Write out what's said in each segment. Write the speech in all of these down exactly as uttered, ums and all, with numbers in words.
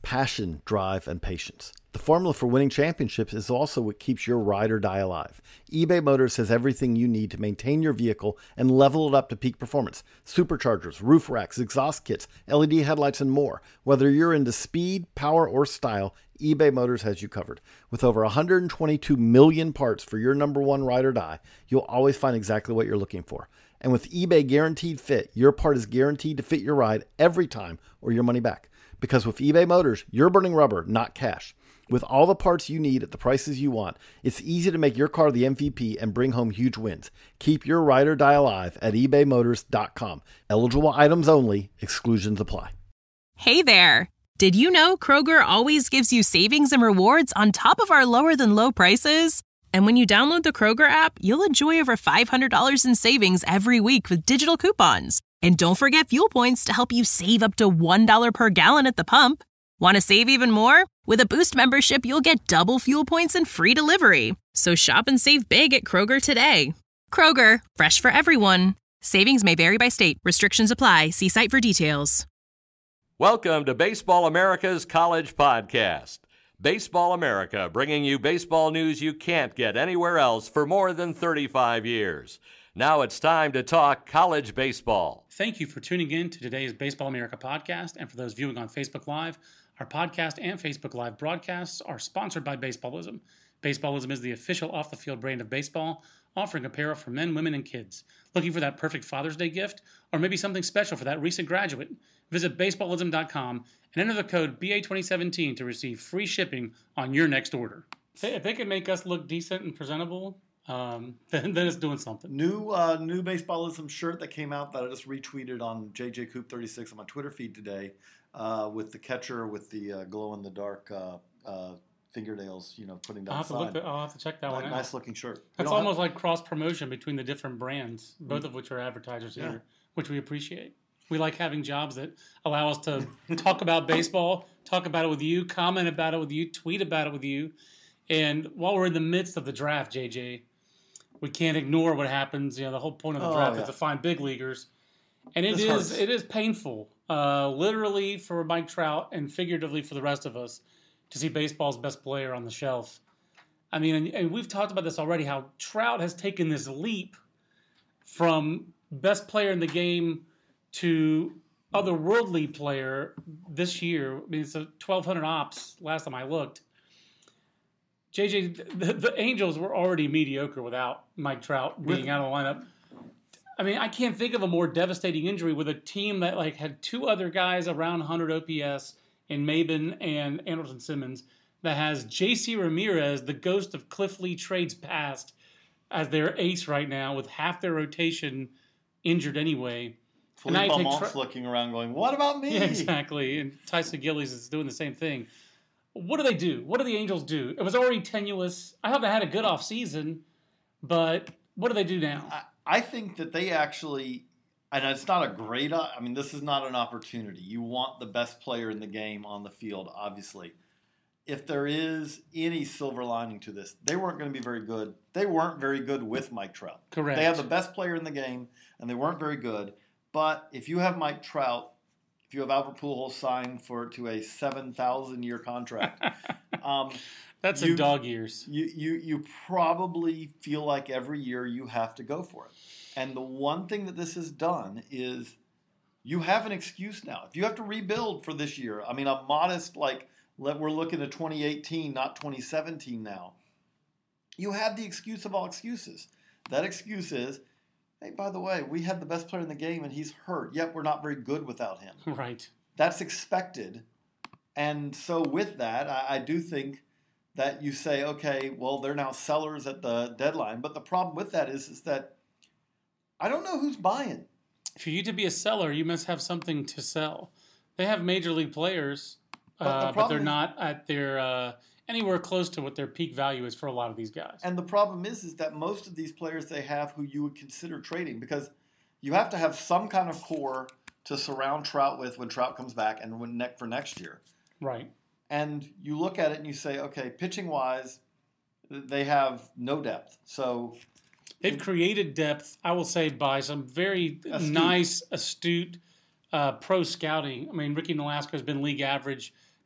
Passion, drive, and patience. The formula for winning championships is also what keeps your ride or die alive. eBay Motors has everything you need to maintain your vehicle and level it up to peak performance. Superchargers, roof racks, exhaust kits, L E D headlights, and more. Whether you're into speed, power, or style, eBay Motors has you covered. With over one hundred twenty-two million parts for your number one ride or die, you'll always find exactly what you're looking for. And with eBay Guaranteed Fit, your part is guaranteed to fit your ride every time or your money back. Because with eBay Motors, you're burning rubber, not cash. With all the parts you need at the prices you want, it's easy to make your car the M V P and bring home huge wins. Keep your ride or die alive at ebay motors dot com. Eligible items only. Exclusions apply. Hey there. Did you know Kroger always gives you savings and rewards on top of our lower than low prices? And when you download the Kroger app, you'll enjoy over five hundred dollars in savings every week with digital coupons. And don't forget fuel points to help you save up to one dollar per gallon at the pump. Want to save even more? With a Boost membership, you'll get double fuel points and free delivery. So shop and save big at Kroger today. Kroger, fresh for everyone. Savings may vary by state. Restrictions apply. See site for details. Welcome to Baseball America's College Podcast. Baseball America, bringing you baseball news you can't get anywhere else for more than thirty-five years. Now it's time to talk college baseball. Thank you for tuning in to today's Baseball America podcast. And for those viewing on Facebook Live, our podcast and Facebook Live broadcasts are sponsored by Baseballism. Baseballism is the official off-the-field brand of baseball, offering apparel for men, women, and kids. Looking for that perfect Father's Day gift? Or maybe something special for that recent graduate? Visit baseballism dot com and enter the code B A twenty seventeen to receive free shipping on your next order. If they can make us look decent and presentable, um, then, then it's doing something. New uh, new Baseballism shirt that came out that I just retweeted on J J Coop thirty-six on my Twitter feed today uh, with the catcher with the uh, glow-in-the-dark uh, uh, fingernails, you know, putting down I'll have, the to side. look, I'll have to check that Nice, one out. nice looking shirt. That's almost have... like cross-promotion between the different brands, both Mm-hmm. of which are advertisers Yeah. here, which we appreciate. We like having jobs that allow us to talk about baseball, talk about it with you, comment about it with you, tweet about it with you. And while we're in the midst of the draft, J J, we can't ignore what happens. You know, the whole point of the Oh, draft yeah. is to find big leaguers. And it This is hurts. it is painful, uh, literally for Mike Trout and figuratively for the rest of us, to see baseball's best player on the shelf. I mean, and, and we've talked about this already, how Trout has taken this leap from best player in the game to otherworldly player this year. I mean, it's a twelve hundred ops last time I looked. J J, the, the Angels were already mediocre without Mike Trout being out of the lineup. I mean, I can't think of a more devastating injury with a team that like had two other guys around one hundred O P S in Maben and Anderson Simmons that has J C Ramirez, the ghost of Cliff Lee trades past, as their ace right now with half their rotation injured anyway. Philippe Almont's tra- looking around going, what about me? Yeah, exactly. And Tyson Gillies is doing the same thing. What do they do? What do the Angels do? It was already tenuous. I thought they had a good offseason, but what do they do now? I, I think that they actually, and it's not a great, I mean, this is not an opportunity. You want the best player in the game on the field, obviously. If there is any silver lining to this, they weren't going to be very good. They weren't very good with Mike Trout. Correct. They have the best player in the game, and they weren't very good. But if you have Mike Trout, if you have Albert Pujols signed for to a seven thousand year contract, um, that's you, in dog years. You, you you probably feel like every year you have to go for it. And the one thing that this has done is you have an excuse now. If you have to rebuild for this year, I mean, a modest like let we're looking at twenty eighteen, not twenty seventeen now. You have the excuse of all excuses. That excuse is, hey, by the way, we had the best player in the game and he's hurt, yet we're not very good without him. Right. That's expected. And so with that, I, I do think that you say, okay, well, they're now sellers at the deadline. But the problem with that is, is that I don't know who's buying. For you to be a seller, you must have something to sell. They have major league players, But, the uh, but problem they're is- not at their uh, anywhere close to what their peak value is for a lot of these guys. And the problem is, is that most of these players they have who you would consider trading, because you have to have some kind of core to surround Trout with when Trout comes back and when ne- for next year. Right. And you look at it and you say, okay, pitching-wise, they have no depth. So They've created depth, I will say, by some very Astute. nice, astute uh, pro scouting. I mean, Ricky Nolasco has been league average.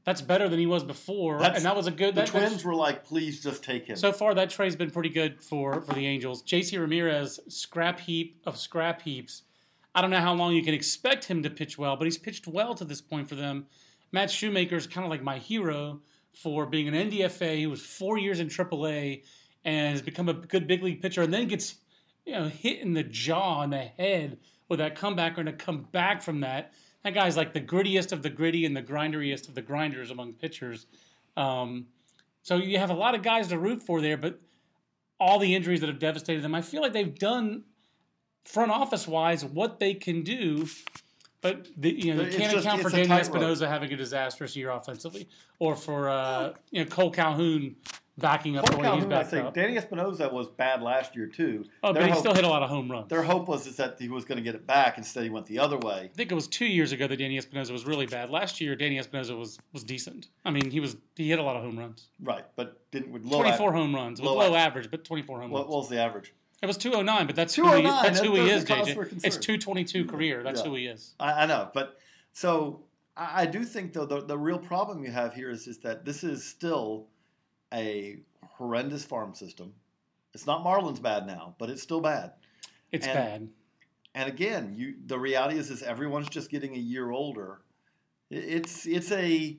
That's better than he was before, That's, and that was a good. The that, Twins were like, please just take him. So far, that trade's been pretty good for, for the Angels. J C Ramirez, scrap heap of scrap heaps. I don't know how long you can expect him to pitch well, but he's pitched well to this point for them. Matt Shoemaker's kind of like my hero for being an N D F A. He was four years in triple A and has become a good big league pitcher, and then gets you know hit in the jaw and the head with that comeback, and to come back from that. That guy's like the grittiest of the gritty and the grinderiest of the grinders among pitchers. Um, so you have a lot of guys to root for there, but all the injuries that have devastated them, I feel like they've done front office wise what they can do, but the, you know, they can't just, account for a Danny tightrope. Espinosa having a disastrous year offensively, or for uh, you know Cole Calhoun backing up Cole the way he's Calhoun, I backed say, up. Danny Espinosa was bad last year too. Oh, Their but he hope, still hit a lot of home runs. Their hope was is that he was going to get it back. Instead, he went the other way. I think it was two years ago that Danny Espinosa was really bad. Last year, Danny Espinosa was was decent. I mean, he was he hit a lot of home runs. Right, but didn't with low twenty-four average. home runs, with low low average. average, but twenty-four home What, runs. what was the average? It was two oh nine, but that's who he, two oh nine, that's who he is, that doesn't J cause J. for It's concern. two twenty-two career. That's Yeah. who he is. I, I know, but so I, I do think though the, the real problem you have here is is that this is still a horrendous farm system. It's not Marlins bad now, but it's still bad. It's and, bad. And again, you the reality is is everyone's just getting a year older. It, it's it's a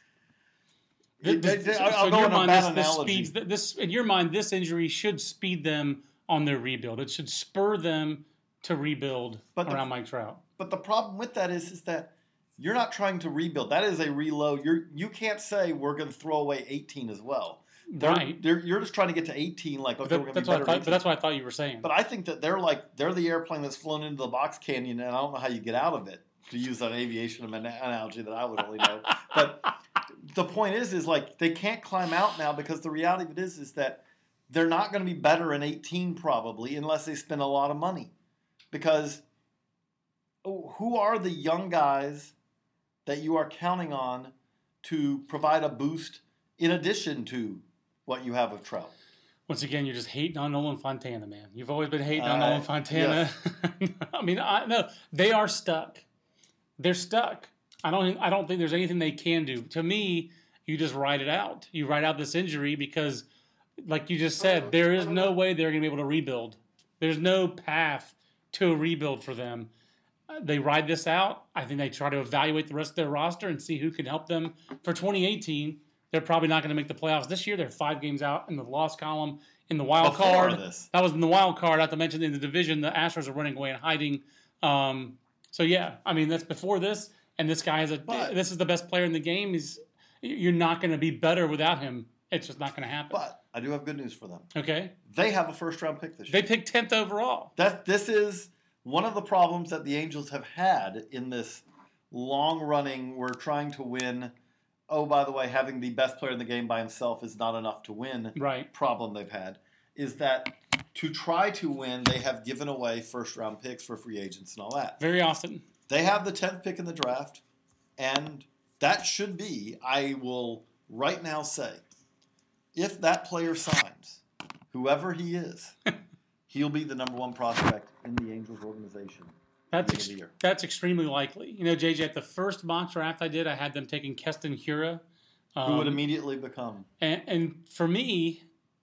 This, it- this, they- so I'll in go your on a mind, bad this, this analogy. speeds th- this. In your mind, this injury should speed them on their rebuild. It should spur them to rebuild But the- around Mike Trout. But the problem with that is, is that you're not trying to rebuild. That is a reload. You're you can't say we're going to throw away eighteen as well. They're, Right. They're, you're just trying to get to eighteen. Like okay, But, we're going to that's be what I better. thought, at but eighteen. that's what I thought you were saying. But I think that they're like they're the airplane that's flown into the box canyon, and I don't know how you get out of it. To use an aviation analogy that I would only know. But the point is, is like they can't climb out now because the reality of it is, is that they're not going to be better in eighteen probably unless they spend a lot of money. Because who are the young guys that you are counting on to provide a boost in addition to what you have of Trout? Once again, you're just hating on Nolan Fontana, man. You've always been hating on Uh, Nolan Fontana. I mean, I no, they are stuck. They're stuck. I don't. I don't think there's anything they can do. To me, you just ride it out. You ride out this injury because, like you just said, there is no way they're going to be able to rebuild. There's no path to a rebuild for them. Uh, They ride this out. I think they try to evaluate the rest of their roster and see who can help them for twenty eighteen. They're probably not going to make the playoffs this year. They're five games out in the loss column in the wild Before card. this. That was in the wild card. Not to mention in the division, the Astros are running away and hiding. Um, so yeah, I mean that's before this, and this guy is a. But- this is the best player in the game. He's you're not going to be better without him. It's just not going to happen. But I do have good news for them. Okay, They have a first round pick this they year. picked tenth overall. That this is one of the problems that the Angels have had in this long running. We're trying to win. Oh, by the way, having the best player in the game by himself is not enough to win. Right. Problem they've had is that to try to win, they have given away first round picks for free agents and all that. Very often. They have the tenth pick in the draft, and that should be, I will right now say, if that player signs, whoever he is, he'll be the number one prospect in the Angels organization. That's at the end ex- of the year. that's extremely likely. You know, J J, at the first mock draft I did, I had them taking Keston Hiura. Um, Who would immediately become? and, and for me,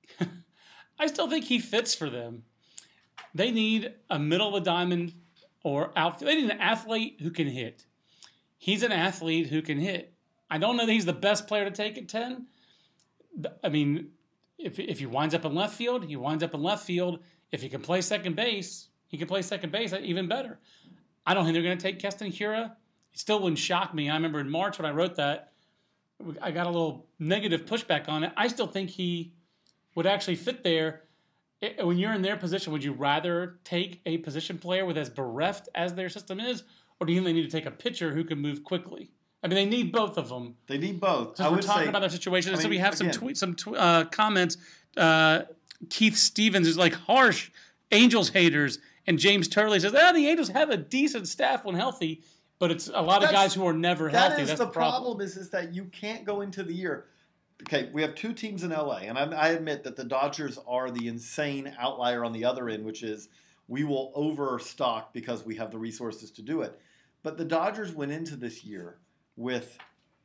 I still think he fits for them. They need a middle of the diamond or outfield. They need an athlete who can hit. He's an athlete who can hit. I don't know that he's the best player to take at ten. I mean, if if he winds up in left field, he winds up in left field. If he can play second base, he can play second base even better. I don't think they're going to take Keston Hiura. It still wouldn't shock me. I remember in March when I wrote that, I got a little negative pushback on it. I still think he would actually fit there. It- when you're in their position, would you rather take a position player with as bereft as their system is, or do you think they need to take a pitcher who can move quickly? I mean, they need both of them. They need both. Since I we're would talking say, about their situation, I so we mean, have some again- tweet, some tw- uh, comments. Uh, Keith Stevens is like harsh Angels haters, and James Turley says, "Ah, the Angels have a decent staff when healthy, but it's a lot of That's- guys who are never That healthy. is That's the the problem." problem. Is is that you can't go into the year. Okay, we have two teams in L A, and I, I admit that the Dodgers are the insane outlier on the other end, which is we will overstock because we have the resources to do it. But the Dodgers went into this year with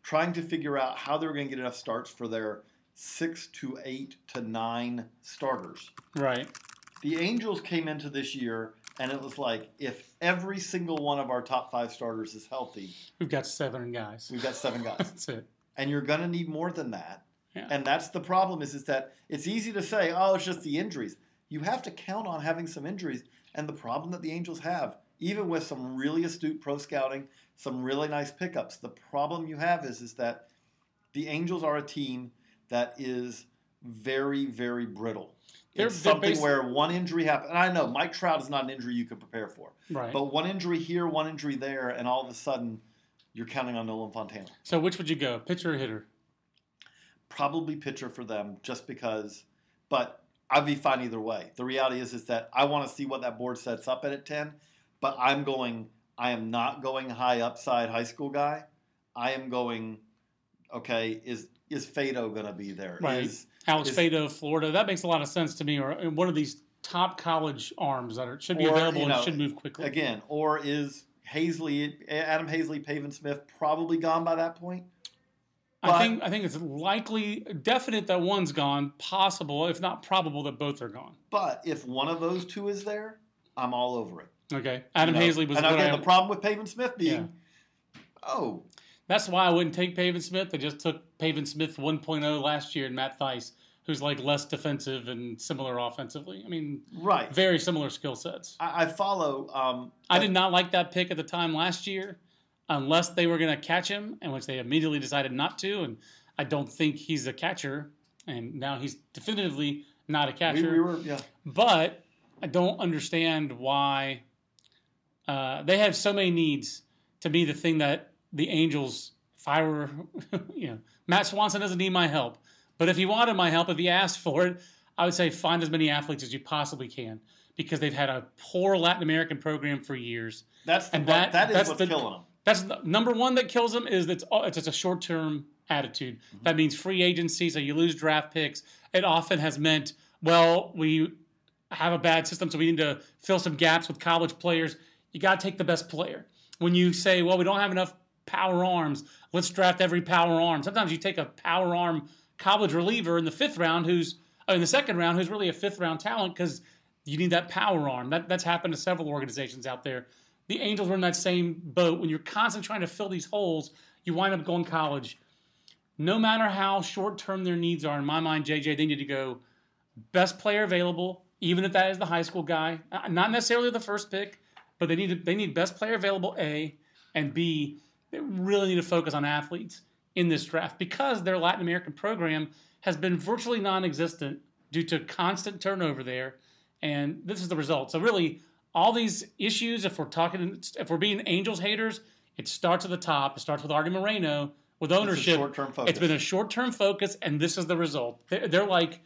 trying to figure out how they were going to get enough starts for their six to eight to nine starters. Right. The Angels came into this year, and it was like, if every single one of our top five starters is healthy, we've got seven guys. We've got seven guys. That's it. And you're going to need more than that. Yeah. And that's the problem is, is that it's easy to say, oh, it's just the injuries. You have to count on having some injuries. And the problem that the Angels have, even with some really astute pro scouting, some really nice pickups, the problem you have is, is that the Angels are a team that is very, very brittle. They're, it's they're something basi- where one injury happens. And I know Mike Trout is not an injury you can prepare for. Right. But one injury here, one injury there, and all of a sudden you're counting on Nolan Fontana. So which would you go, pitcher or hitter? Probably pitcher for them just because, but I'd be fine either way. The reality is is that I want to see what that board sets up at at ten, but I'm going, I am not going high upside high school guy. I am going, okay, is is Fado going to be there? Right. Is, Alex is, Fado, Florida. That makes a lot of sense to me. Or one of these top college arms that are, should be or, available you know, and should move quickly. Again, or is Hazley, Adam Hazley, Pavin Smith probably gone by that point? But I think I think it's likely, definite that one's gone, possible, if not probable, that both are gone. But if one of those two is there, I'm all over it. Okay. Adam you know? Hazley was and what again, I, the problem with Pavin Smith being, yeah. oh. That's why I wouldn't take Pavin Smith. They just took Pavin Smith one point oh last year and Matt Theis, who's like less defensive and similar offensively. I mean, right. very similar skill sets. I, I follow. Um, I did not like that pick at the time last year, unless they were going to catch him, and which they immediately decided not to. And I don't think he's a catcher, and now he's definitively not a catcher. We, we were, yeah. But I don't understand why uh, they have so many needs to be the thing that the Angels, if I were, you know, Matt Swanson doesn't need my help. But if he wanted my help, if he asked for it, I would say find as many athletes as you possibly can, because they've had a poor Latin American program for years. That's the, and that, that is that's what's the, killing them. That's the, number one that kills them is that it's, it's just a short-term attitude. Mm-hmm. That means free agency, so you lose draft picks. It often has meant, well, we have a bad system, so we need to fill some gaps with college players. You got to take the best player. When you say, well, we don't have enough power arms, let's draft every power arm. Sometimes you take a power arm college reliever in the fifth round who's uh, in the second round who's really a fifth round talent because you need that power arm. That, that's happened to several organizations out there. The Angels were in that same boat. When you're constantly trying to fill these holes, you wind up going college. No matter how short-term their needs are, in my mind, J J, they need to go best player available, even if that is the high school guy. Not necessarily the first pick, but they need to, they need best player available, A, and B, they really need to focus on athletes in this draft because their Latin American program has been virtually non-existent due to constant turnover there, and this is the result. So really, all these issues, if we're talking, if we're being Angels haters, it starts at the top. It starts with Artie Moreno, with ownership. It's a short-term focus. It's been a short-term focus, and this is the result. They're, they're like,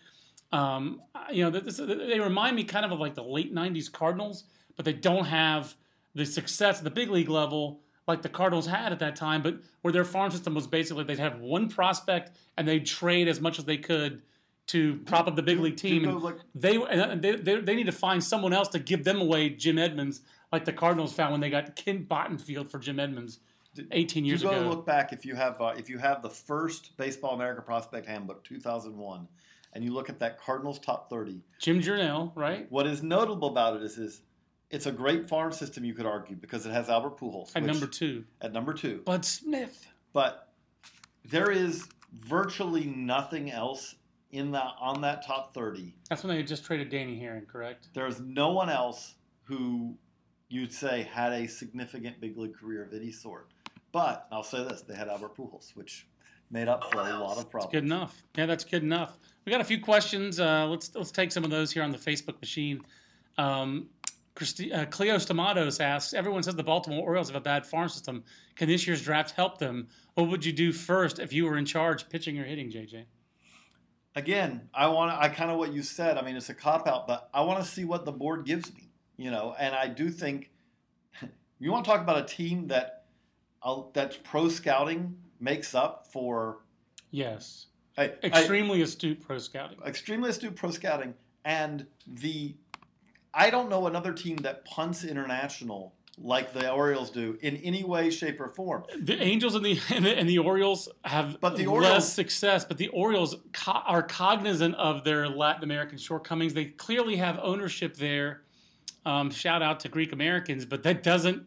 um, you know, this, they remind me kind of of like the late nineties Cardinals, but they don't have the success at the big league level like the Cardinals had at that time, but where their farm system was basically they'd have one prospect and they'd trade as much as they could to prop up the big league team. And like, they, and they, they they need to find someone else to give them away Jim Edmonds, like the Cardinals found when they got Ken Bottenfield for Jim Edmonds eighteen years you go ago. Look back if you have uh, if you have the first Baseball America Prospect Handbook two thousand one, and you look at that Cardinals top thirty. Jim Journell, right? What is notable about it is is it's a great farm system, you could argue, because it has Albert Pujols At which, number two. At number two. Bud Smith. But there is virtually nothing else in that on that top thirty. That's when they just traded Danny Herring, correct? There's no one else who you'd say had a significant big league career of any sort. But I'll say this, they had Albert Pujols, which made up for a lot of problems. That's good enough. Yeah, that's good enough. We got a few questions. Uh, let's let's take some of those here on the Facebook machine. Um, Christi- uh, Cleo Stamatos asks, everyone says the Baltimore Orioles have a bad farm system. Can this year's draft help them? What would you do first if you were in charge, pitching or hitting, J J? Again, I want I kind of what you said. I mean, it's a cop-out, but I want to see what the board gives me, you know. And I do think you want to talk about a team that uh, that's pro scouting makes up for. Yes, I, extremely I, astute pro scouting. Extremely astute pro scouting, and the I don't know another team that punts international like the Orioles do in any way, shape, or form. The Angels and the and the, and the Orioles have but the less Orioles, success, but the Orioles co- are cognizant of their Latin American shortcomings. They clearly have ownership there. Um, shout out to Greek Americans, but that doesn't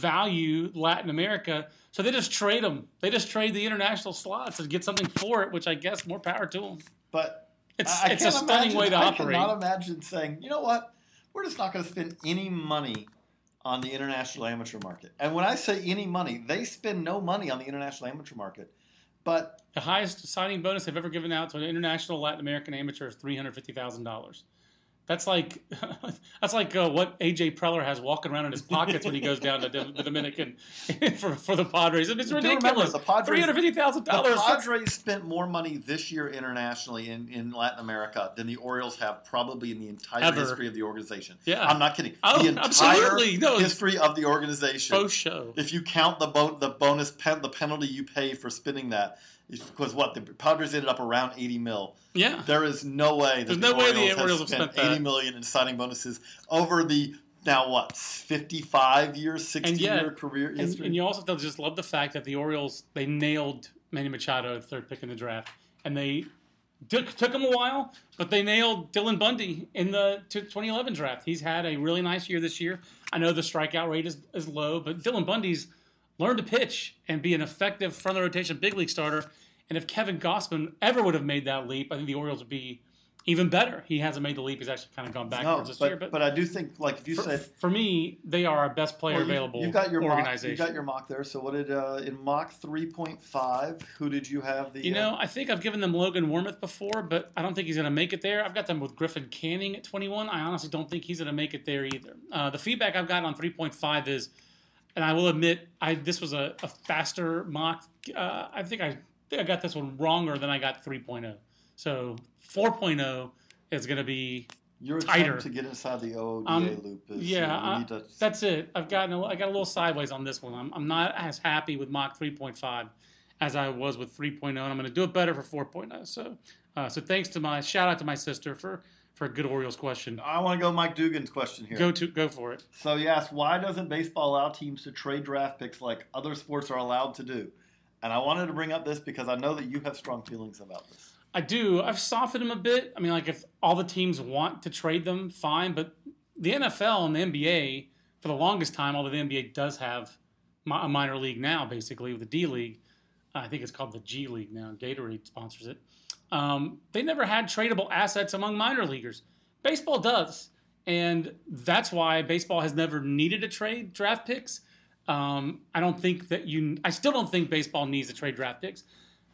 value Latin America. So they just trade them. They just trade the international slots and get something for it, which I guess more power to them. But it's I, I it's a stunning imagine, way to I operate. I cannot imagine saying, you know what, we're just not going to spend any money on the international amateur market. And when I say any money, they spend no money on the international amateur market. But the highest signing bonus they've ever given out to an international Latin American amateur is three hundred fifty thousand dollars. That's like that's like uh, what A J Preller has walking around in his pockets when he goes down to the Dominican for, for the Padres. It's ridiculous. three hundred fifty thousand dollars. The Padres spent more money this year internationally in, in Latin America than the Orioles have probably in the entire Ever. history of the organization. Yeah. I'm not kidding. Oh, the entire absolutely. No, history of the organization. Faux show. If you count the bo- the bonus pen, the penalty you pay for spending that, because what the Padres ended up around eighty mil. Yeah, there is no way that There's the no way Orioles, the Orioles have have spent, spent that. eighty million in signing bonuses over the now what fifty-five year, sixty yet, year career and, history. and you also have to just love the fact that the Orioles they nailed Manny Machado, the third pick in the draft, and they took took him a while, but they nailed Dylan Bundy in the twenty eleven draft. He's had a really nice year this year. I know the strikeout rate is, is low, but Dylan Bundy's learned to pitch and be an effective front of the rotation big league starter. And if Kevin Gausman ever would have made that leap, I think the Orioles would be even better. He hasn't made the leap. He's actually kind of gone backwards no, this but, year. But, but I do think, like if you for, said, for me, they are our best player well, you, available you've got your organization. Mock, you got your mock there. So what did uh, in mock three point five? Who did you have? The you know, uh, I think I've given them Logan Wormuth before, but I don't think he's going to make it there. I've got them with Griffin Canning at twenty-one. I honestly don't think he's going to make it there either. Uh, the feedback I've gotten on three point five is, and I will admit, I this was a, a faster mock. Uh, I think I. I think I got this one wronger than I got three point oh. So four point oh is going to be your tighter. attempt to get inside the O O D A um, loop is yeah, uh, we I, need to... that's it. I've gotten a, I got a little sideways on this one. I'm, I'm not as happy with mock three point five as I was with three point oh, and I'm going to do it better for four point oh. So, uh, so thanks to my shout out to my sister for for a good Orioles question. I want to go Mike Dugan's question here. Go to go for it. So you asked, why doesn't baseball allow teams to trade draft picks like other sports are allowed to do? And I wanted to bring up this because I know that you have strong feelings about this. I do. I've softened them a bit. I mean, like if all the teams want to trade them, fine. But the N F L and the N B A, for the longest time, although the N B A does have a minor league now, basically with the D League, I think it's called the G League now. Gatorade sponsors it. Um, they never had tradable assets among minor leaguers. Baseball does, and that's why baseball has never needed to trade draft picks. Um, I don't think that you. I still don't think baseball needs to trade draft picks.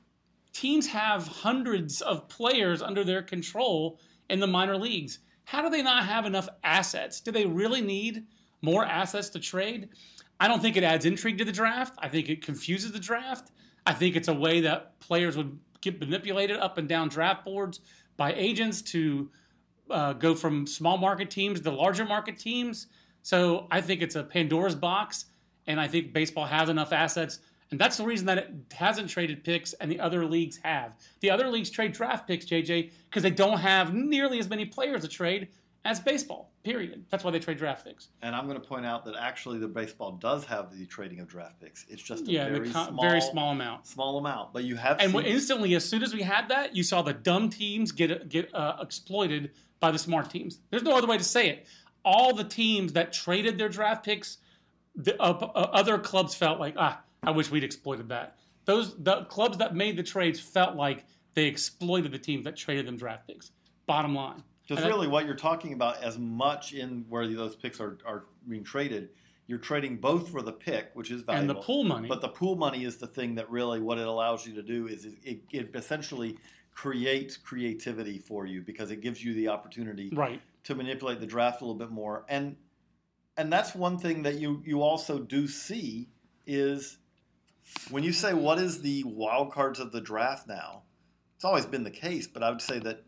Teams have hundreds of players under their control in the minor leagues. How do they not have enough assets? Do they really need more assets to trade? I don't think it adds intrigue to the draft. I think it confuses the draft. I think it's a way that players would get manipulated up and down draft boards by agents to uh, go from small market teams to larger market teams. So I think it's a Pandora's box. And I think baseball has enough assets. And that's the reason that it hasn't traded picks and the other leagues have. The other leagues trade draft picks, J J, because they don't have nearly as many players to trade as baseball, period. That's why they trade draft picks. And I'm going to point out that actually the baseball does have the trading of draft picks. It's just a yeah, very, con- small, very small amount. Small amount. But you have And seen... instantly, as soon as we had that, you saw the dumb teams get, get uh, exploited by the smart teams. There's no other way to say it. All the teams that traded their draft picks, the uh, uh, other clubs felt like, ah, I wish we'd exploited that. Those the clubs that made the trades felt like they exploited the teams that traded them draft picks. Bottom line. Because and really what you're talking about as much in where those picks are, are being traded, you're trading both for the pick, which is valuable. And the pool money. But the pool money is the thing that really what it allows you to do is it, it essentially creates creativity for you because it gives you the opportunity right. to manipulate the draft a little bit more. And and that's one thing that you, you also do see is when you say what is the wild cards of the draft now, it's always been the case, but I would say that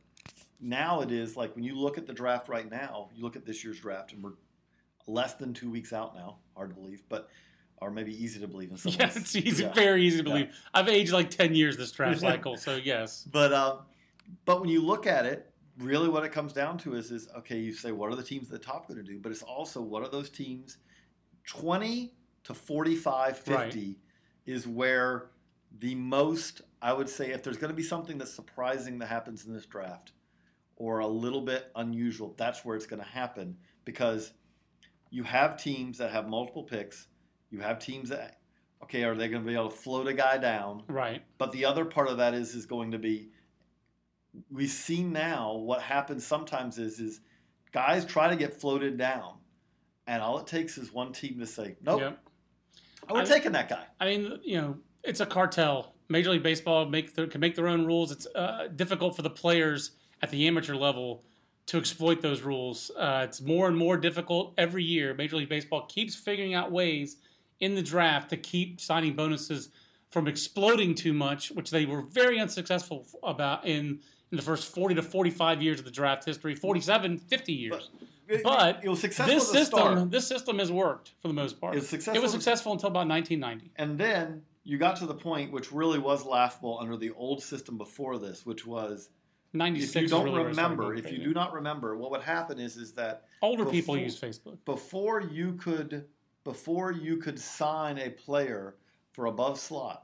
now it is like when you look at the draft right now, you look at this year's draft, and we're less than two weeks out now. Hard to believe, but or maybe easy to believe in some yeah, ways. it's easy, Yeah. very easy to believe. Yeah. I've aged like ten years this draft cycle, so yes. But uh, but when you look at it, really what it comes down to is is okay. You say what are the teams at the top going to do, but it's also what are those teams twenty to forty-five, fifty Right. is where the most, I would say, if there's going to be something that's surprising that happens in this draft or a little bit unusual, that's where it's going to happen, because you have teams that have multiple picks. You have teams that, okay, are they going to be able to float a guy down? Right. But the other part of that is is going to be, we see now what happens sometimes is is guys try to get floated down, and all it takes is one team to say, nope, Yep. oh, we're I- taking that guy. I mean, you know, it's a cartel. Major League Baseball make their, can make their own rules. It's uh, difficult for the players at the amateur level to exploit those rules. Uh, it's more and more difficult every year. Major League Baseball keeps figuring out ways in the draft to keep signing bonuses from exploding too much, which they were very unsuccessful about in, in the first forty to forty-five years of the draft history, forty-seven, fifty years. It- But it was successful this at the system, start. this system has worked for the most part. It was successful It was at- successful until about nineteen ninety. And then you got to the point which really was laughable under the old system before this, which was, ninety-six. if you is don't really where it started remember, getting if you crazy. do not remember, what would happen is is that Older people before- use Facebook. before you could before you could sign a player for above slot,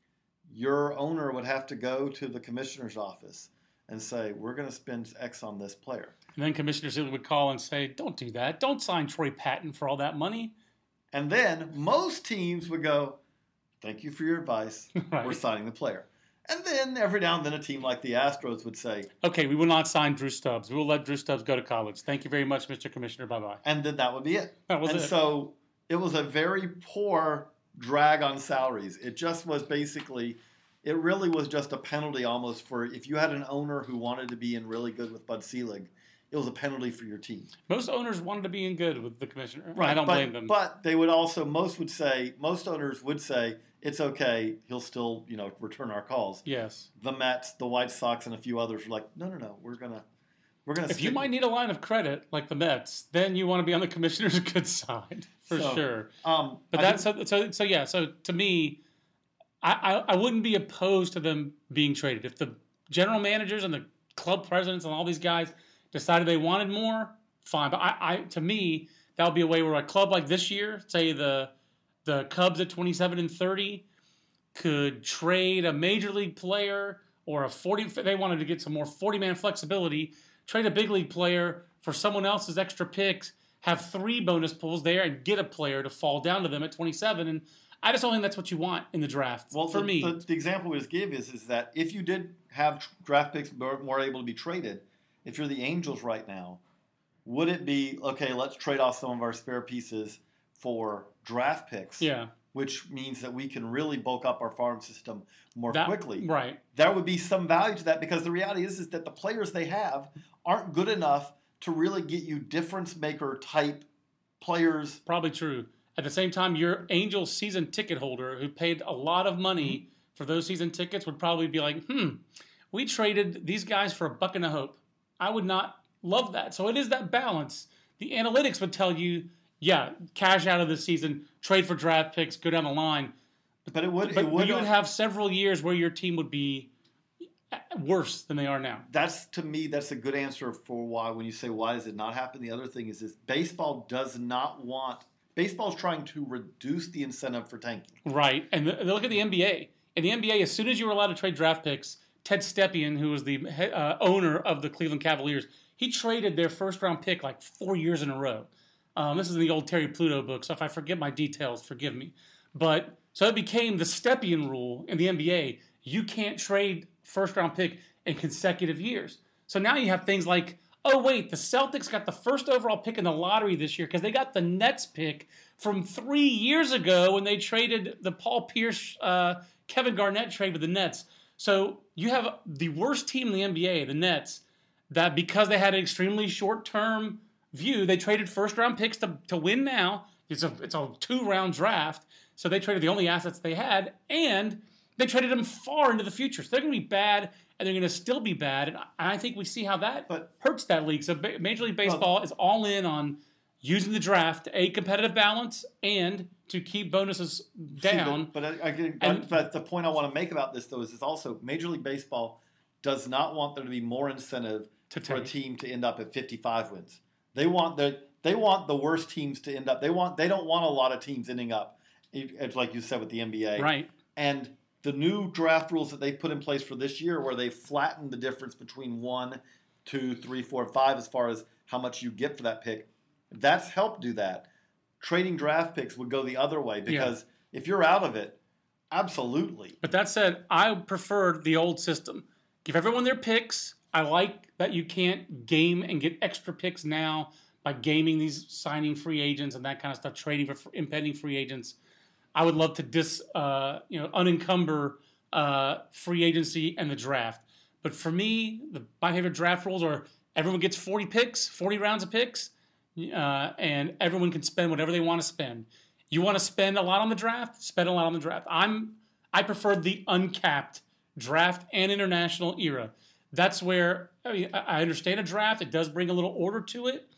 your owner would have to go to the commissioner's office and say, we're going to spend X on this player. And then Commissioner Seeley would call and say, don't do that. Don't sign Troy Patton for all that money. And then most teams would go, thank you for your advice. Right. We're signing the player. And then every now and then a team like the Astros would say, Okay, we will not sign Drew Stubbs. We will let Drew Stubbs go to college. Thank you very much, Mister Commissioner. Bye-bye. and then that would be it. That was and it. so it was a very poor drag on salaries. It just was basically, it really was just a penalty almost for, if you had an owner who wanted to be in really good with Bud Selig, it was a penalty for your team. Most owners wanted to be in good with the commissioner. I don't but, blame them. But they would also, most would say, most owners would say, it's okay, he'll still, you know, return our calls. Yes. The Mets, the White Sox, and a few others were like, no, no, no, we're gonna, we're gonna. If you stick- might need a line of credit like the Mets, then you want to be on the commissioner's good side for So, sure. Um, But I that's think- so, so so yeah. So to me, I, I I wouldn't be opposed to them being traded if the general managers and the club presidents and all these guys decided they wanted more. Fine, but I, I to me that would be a way where a club like this year, say the the Cubs at twenty-seven and thirty, could trade a major league player or a forty. They wanted to get some more forty man flexibility. Trade a big league player for someone else's extra picks. Have three bonus pools there and get a player to fall down to them at twenty-seven. And I just don't think that's what you want in the draft. Well, for the, me, the, the example we just gave is is that if you did have tr- draft picks more, more able to be traded, if you're the Angels right now, would it be okay? Let's trade off some of our spare pieces for draft picks. yeah, Which means that we can really bulk up our farm system more that, quickly. right? There would be some value to that, because the reality is is that the players they have aren't good enough to really get you difference maker type players. Probably true. At the same time, your Angels season ticket holder who paid a lot of money for those season tickets would probably be like, hmm, we traded these guys for a buck and a hope. I would not love that. So it is that balance. The analytics would tell you, yeah, cash out of the season, trade for draft picks, go down the line. But it would But, it would but you would have several years where your team would be worse than they are now. That's, to me, that's a good answer for why, when you say why does it not happen. The other thing is is baseball does not want, baseball is trying to reduce the incentive for tanking. Right. And the, look at the N B A. In the N B A, as soon as you were allowed to trade draft picks, Ted Stepien, who was the he- uh, owner of the Cleveland Cavaliers, he traded their first round pick like four years in a row. Um, this is in the old Terry Pluto book, so if I forget my details, forgive me. But so it became the Stepien rule in the N B A. You can't trade first round pick in consecutive years. So now you have things like, oh, wait, the Celtics got the first overall pick in the lottery this year because they got the Nets pick from three years ago when they traded the Paul Pierce, uh, Kevin Garnett trade with the Nets. So you have the worst team in the N B A, the Nets, that because they had an extremely short-term view, they traded first-round picks to, to win now. It's a, it's a two-round draft, so they traded the only assets they had, and they traded them far into the future. So they're going to be bad, and they're going to still be bad. And I think we see how that But- hurts that league. So ba- Major League Baseball is all in on using the draft to aid competitive balance and to keep bonuses down. See, but, but, I, I, get- And- but the point I want to make about this, though, is it's also Major League Baseball does not want there to be more incentive To for a tank. team to end up at fifty-five wins. They want the They want the worst teams to end up. They want. They don't want a lot of teams ending up. It's like you said with the N B A. Right. And the new draft rules that they put in place for this year, where they flattened the difference between one, two, three, four, five, as far as how much you get for that pick, that's helped do that. Trading draft picks would go the other way because yeah. if you're out of it, absolutely. But that said, I preferred the old system. Give everyone their picks. I like that you can't game and get extra picks now by gaming these signing free agents and that kind of stuff, trading for impending free agents. I would love to dis, uh, you know, unencumber uh, free agency and the draft. But for me, the, my favorite draft rules are everyone gets forty picks, forty rounds of picks, uh, and everyone can spend whatever they want to spend. You want to spend a lot on the draft? Spend a lot on the draft. I'm I prefer the uncapped draft and international era. That's where I, mean, I understand a draft. It does bring a little order to it,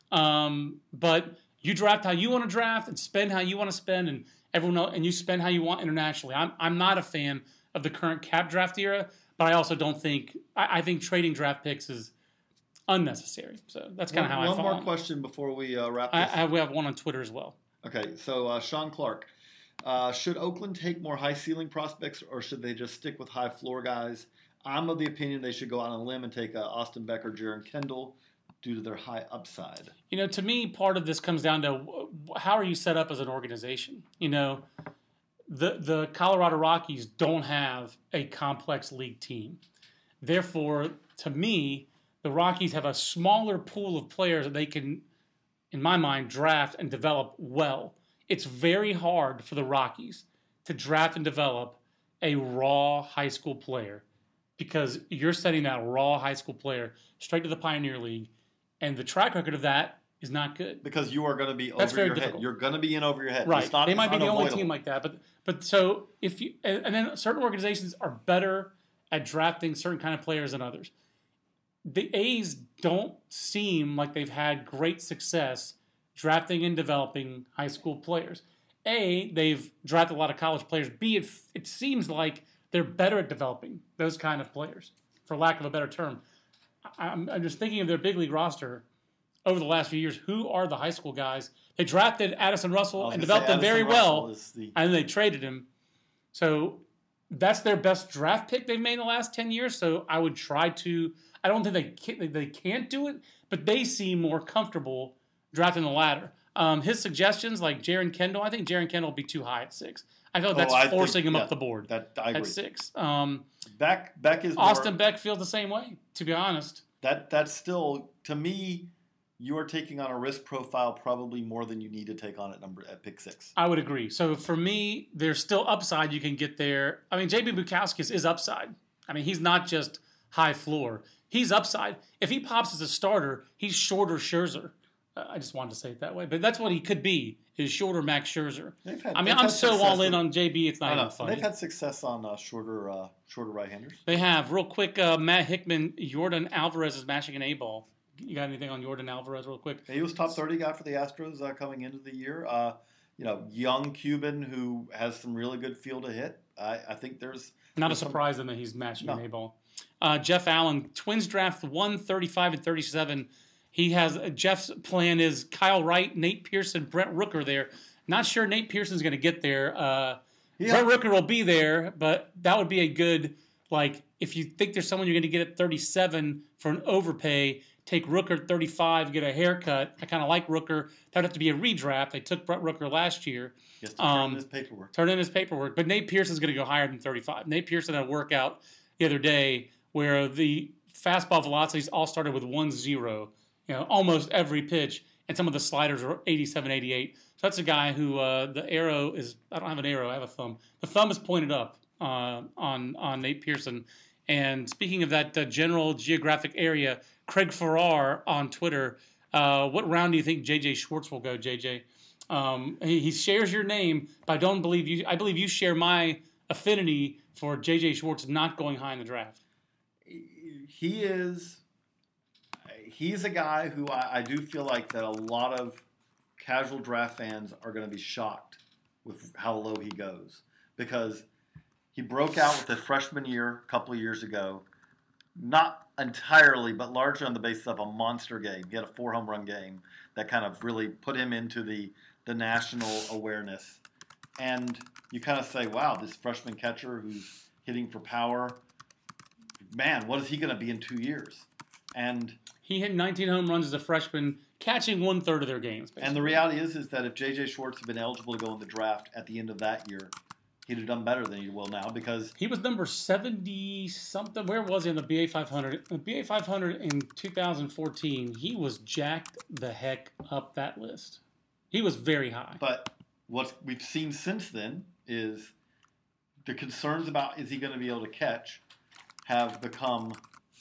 um, but you draft how you want to draft and spend how you want to spend, and everyone else, and you spend how you want internationally. I'm I'm not a fan of the current cap draft era, but I also don't think I, I think trading draft picks is unnecessary. So that's kind of how I One follow. more question before we uh, wrap this. I, I we have one on Twitter as well. Okay, so uh, Sean Clark, uh, should Oakland take more high ceiling prospects, or should they just stick with high floor guys? I'm of the opinion they should go out on a limb and take uh, Austin Becker, Jaron Kendall, due to their high upside. You know, to me, part of this comes down to how are you set up as an organization? You know, the the Colorado Rockies don't have a complex league team. Therefore, to me, the Rockies have a smaller pool of players that they can, in my mind, draft and develop well. It's very hard for the Rockies to draft and develop a raw high school player because you're sending that raw high school player straight to the Pioneer League, and the track record of that is not good. Because you are going to be That's over very your difficult. head. You're going to be in over your head. Right. It's not, they might it's be the only unavoidable. team like that. But but so if you and, and then certain organizations are better at drafting certain kind of players than others. The A's don't seem like they've had great success drafting and developing high school players. A, they've drafted a lot of college players. B, it, it seems like they're better at developing those kind of players, for lack of a better term. I'm, I'm just thinking of their big league roster over the last few years. Who are the high school guys? They drafted Addison Russell and developed him very well, the... and then they traded him. So that's their best draft pick they've made in the last ten years. So I would try to. I don't think they can't, they can't do it, but they seem more comfortable drafting the ladder. Um, his suggestions, like Jaron Kendall, I think Jaron Kendall will be too high at six. I feel like that's oh, I forcing think, him yeah, up the board that, I agree. at six. Um, Beck, Beck is Austin more, Beck feels the same way, to be honest. That That's still, to me, you are taking on a risk profile probably more than you need to take on at number at pick six. I would agree. So for me, there's still upside you can get there. I mean, J B Bukauskas is upside. I mean, he's not just high floor. He's upside. If he pops as a starter, he's shorter Scherzer. Uh, I just wanted to say it that way, but that's what he could be, is shorter Max Scherzer. Had, I mean, I'm so all in on J B, it's not even know, funny. They've had success on uh, shorter uh, shorter right-handers. They have. Real quick, uh, Matt Hickman, Jordan Alvarez is mashing an A-ball. You got anything on Jordan Alvarez real quick? He was top thirty guy for the Astros uh, coming into the year. Uh, you know, young Cuban who has some really good feel to hit. I, I think there's... Not there's a surprise then that he's mashing no. an A-ball. Uh, Jeff Allen, Twins draft one thirty-five and thirty-seven. He has uh, Jeff's plan is Kyle Wright, Nate Pearson, Brent Rooker there. Not sure Nate Pearson's going to get there. Uh, yeah. Brent Rooker will be there, but that would be a good, like, if you think there's someone you're going to get at thirty-seven for an overpay, take Rooker at thirty-five, get a haircut. I kind of like Rooker. That would have to be a redraft. They took Brent Rooker last year. He has to turn um, in his paperwork. Turn in his paperwork. But Nate Pearson's going to go higher than thirty-five. Nate Pearson had a workout the other day where the fastball velocities all started with one zero, you know, almost every pitch, and some of the sliders are eighty-seven, eighty-eight. So that's a guy who uh, the arrow is, I don't have an arrow, I have a thumb. The thumb is pointed up uh, on, on Nate Pearson. And speaking of that uh, general geographic area, Craig Farrar on Twitter, uh, what round do you think J J Schwartz will go, J J? Um, he, he shares your name, but I don't believe you, I believe you share my affinity for J J Schwartz not going high in the draft. He is, he's a guy who I, I do feel like that a lot of casual draft fans are going to be shocked with how low he goes, because he broke out with the freshman year a couple of years ago, not entirely, but largely on the basis of a monster game. He had a four home run game that kind of really put him into the, the national awareness. And you kind of say, wow, this freshman catcher who's hitting for power, man, what is he going to be in two years? And he hit nineteen home runs as a freshman, catching one third of their games. Basically. And the reality is, is that if J J. Schwartz had been eligible to go in the draft at the end of that year, he'd have done better than he will now because he was number seventy something. Where was he in the B A five hundred? The B A five hundred in two thousand fourteen, he was jacked the heck up that list. He was very high. But what we've seen since then is the concerns about is he going to be able to catch have become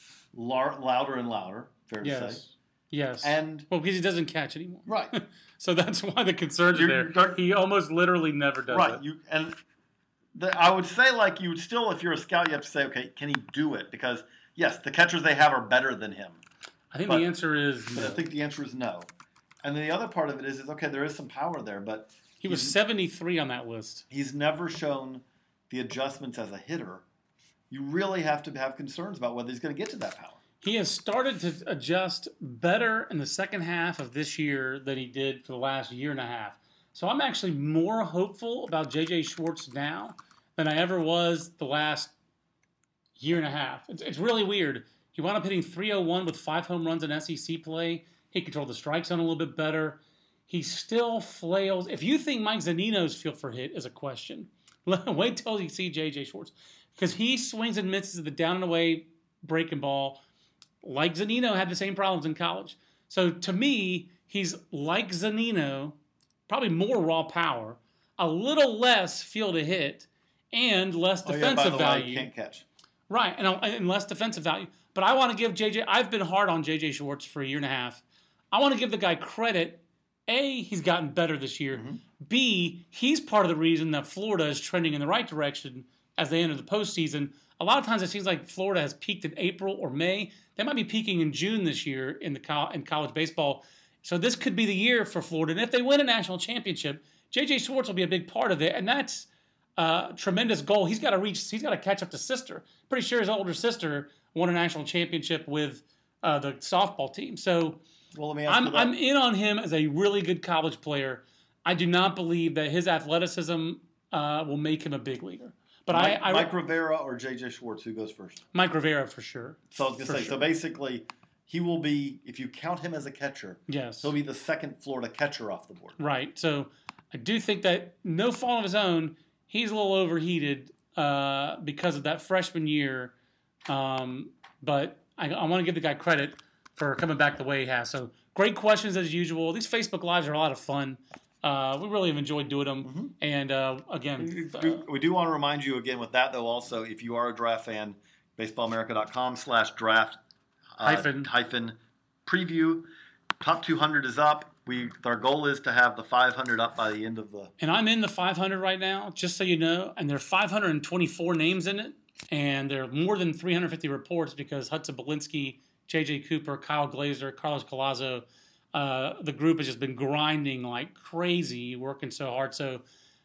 lar- louder and louder, fair yes. to say. Yes. And well, because he doesn't catch anymore. Right. So that's why the concerns are there. He almost literally never does right. it. Right. You and the, I would say, like, you would still, if you're a scout, you have to say, okay, can he do it? Because, yes, the catchers they have are better than him. I think but, the answer is no. I think the answer is no. And then the other part of it is, is okay, there is some power there, but he was seventy-three on that list. He's never shown the adjustments as a hitter. You really have to have concerns about whether he's going to get to that power. He has started to adjust better in the second half of this year than he did for the last year and a half. So I'm actually more hopeful about J J. Schwartz now than I ever was the last year and a half. It's, it's really weird. He wound up hitting three oh one with five home runs in S E C play. He controlled the strike zone a little bit better. He still flails. If you think Mike Zunino's feel for hit is a question, wait till you see J J. Schwartz. Because he swings and misses the down and away breaking ball like Zunino had the same problems in college. So to me, he's like Zunino, probably more raw power, a little less feel to hit, and less oh, defensive yeah, by the value. Way, you can't catch. Right, and, and less defensive value. But I want to give J J, I've been hard on J J. Schwartz for a year and a half. I want to give the guy credit. A, he's gotten better this year. Mm-hmm. B, he's part of the reason that Florida is trending in the right direction as they enter the postseason. A lot of times it seems like Florida has peaked in April or May. They might be peaking in June this year in the co- in college baseball. So this could be the year for Florida. And if they win a national championship, J J. Schwartz will be a big part of it. And that's a tremendous goal. He's got to reach, he's got to catch up to sister. Pretty sure his older sister won a national championship with uh, the softball team. So well, let me ask I'm, you that. I'm in on him as a really good college player. I do not believe that his athleticism uh, will make him a big leaguer. But Mike, I, I Mike Rivera or J J. Schwartz, who goes first? Mike Rivera for sure. So I was going to say, sure. So basically, he will be, if you count him as a catcher, yes, he'll be the second Florida catcher off the board. Right. So I do think that no fault of his own, he's a little overheated uh, because of that freshman year. Um, but I, I want to give the guy credit for coming back the way he has. So great questions as usual. These Facebook Lives are a lot of fun. Uh, we really have enjoyed doing them. Mm-hmm. And uh, again, we, we, we do want to remind you again with that, though, also, if you are a draft fan, baseballamerica.com slash draft uh, hyphen. hyphen preview. Top two hundred is up. We Our goal is to have the five hundred up by the end of the. And I'm in the five hundred right now, just so you know. And there are five hundred twenty-four names in it. And there are more than three hundred fifty reports because Hudson Belinsky, J J. Cooper, Kyle Glazer, Carlos Collazo, uh, the group has just been grinding like crazy, working so hard. So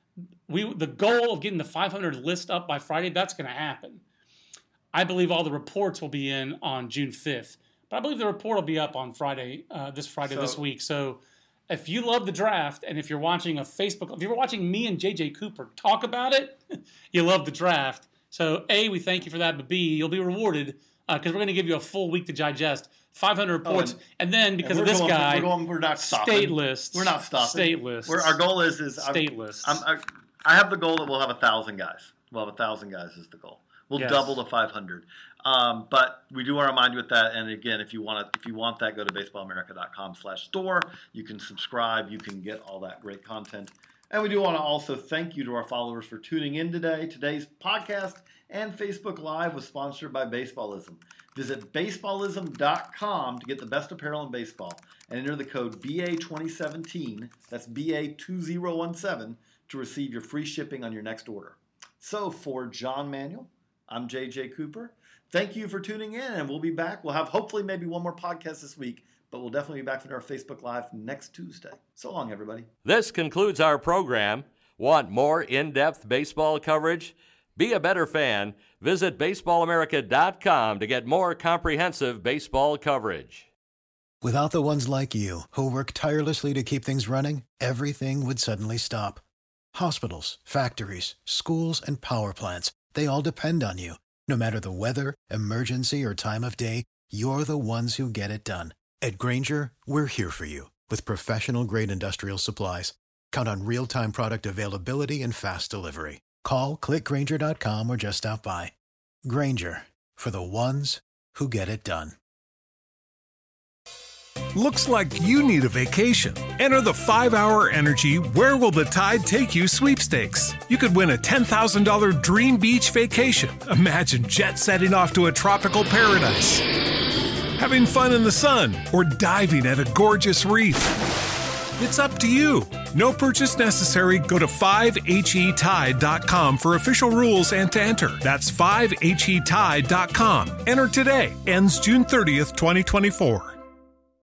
we the goal of getting the five hundred list up by Friday, that's going to happen. I believe all the reports will be in on June fifth. But I believe the report will be up on Friday, uh, this Friday, so, this week. So if you love the draft, and if you're watching a Facebook, if you're watching me and J J. Cooper talk about it, you love the draft. So A, we thank you for that, but B, you'll be rewarded because uh, we're going to give you a full week to digest five hundred reports, oh, and, and then because and of this going, guy, we're, going, we're not stopping. State lists. We're not stopping. State lists. We're, our goal is is state I'm, lists. I'm, I, I have the goal that we'll have a thousand guys. We'll have a thousand guys is the goal. We'll yes. double to five hundred. Um, but we do want to remind you with that. And again, if you want to, if you want that, go to baseballamerica.com slash store. You can subscribe. You can get all that great content. And we do want to also thank you to our followers for tuning in today. Today's podcast and Facebook Live was sponsored by Baseballism. Visit baseballism dot com to get the best apparel in baseball and enter the code B A twenty seventeen, that's B A two zero one seven, to receive your free shipping on your next order. So for John Manuel, I'm J J. Cooper. Thank you for tuning in, and we'll be back. We'll have hopefully maybe one more podcast this week, but we'll definitely be back for our Facebook Live next Tuesday. So long, everybody. This concludes our program. Want more in-depth baseball coverage? Be a better fan. Visit baseball america dot com to get more comprehensive baseball coverage. Without the ones like you, who work tirelessly to keep things running, everything would suddenly stop. Hospitals, factories, schools, and power plants, they all depend on you. No matter the weather, emergency, or time of day, you're the ones who get it done. At Grainger, we're here for you with professional-grade industrial supplies. Count on real-time product availability and fast delivery. Call, click Grainger dot com, or just stop by. Grainger, for the ones who get it done. Looks like you need a vacation. Enter the five hour Energy Where Will the Tide Take You sweepstakes. You could win a ten thousand dollars dream beach vacation. Imagine jet setting off to a tropical paradise, having fun in the sun, or diving at a gorgeous reef. It's up to you. No purchase necessary. Go to five H E tide dot com for official rules and to enter. That's five H E tide dot com. Enter today. Ends June thirtieth, twenty twenty-four.